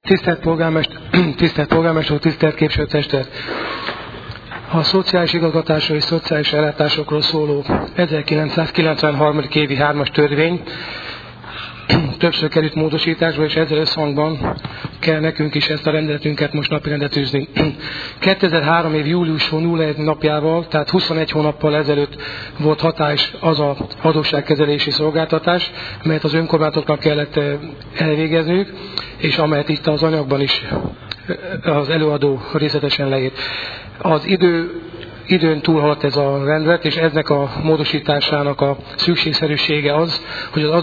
Tisztelt polgármester, tisztelt képviselőtestület! A szociális igazgatásról és szociális ellátásokról szóló 1993. évi 3-as törvény többször került módosításba, és ezzel összhangban kell nekünk is ezt a rendeletünket most napirendre tűzni. 2003 év július 01 napjával, tehát 21 hónappal ezelőtt volt hatályos az az adósságkezelési szolgáltatás, melyet az önkormányzatoknak kellett elvégezniük, és amelyet itt az anyagban is az előadó részletesen leírt. Az időn túlhaladt ez a rendelet, és eznek a módosításának a szükségszerűsége az, hogy az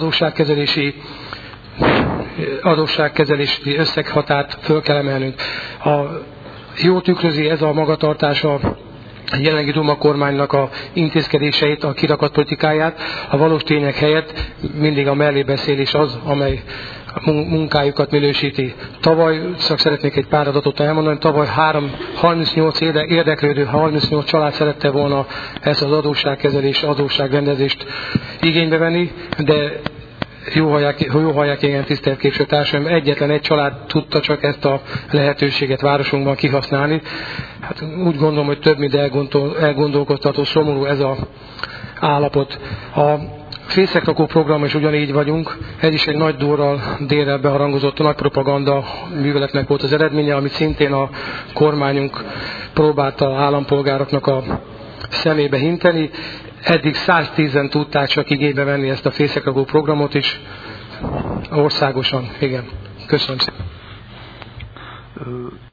adósságkezelési összeghatárt föl kell emelnünk. Jó tükrözi ez a magatartás a jelenlegi Duma kormánynak a intézkedéseit, a kirakat politikáját, a valós tények helyett mindig a mellébeszélés az, amely munkájukat minősíti. Tavaly, csak szeretnék egy pár adatot elmondani, tavaly 38 érdeklődő, 38 család szerette volna ezt az adósságrendezést igénybe venni, de jó hallják, igen, tisztelt képviselőtársaim, egyetlen egy család tudta csak ezt a lehetőséget városunkban kihasználni. Hát úgy gondolom, hogy több mint elgondolkodtató, szomorú ez az állapot. A fészekrakó program is ugyanígy vagyunk, ez is egy nagy délrel beharangozott nagy propaganda műveletnek volt az eredménye, amit szintén a kormányunk próbálta állampolgároknak a szemébe hinteni. Eddig 110-en tudták csak igénybe venni ezt a fészekrakó programot is országosan. Igen. Köszönöm szépen.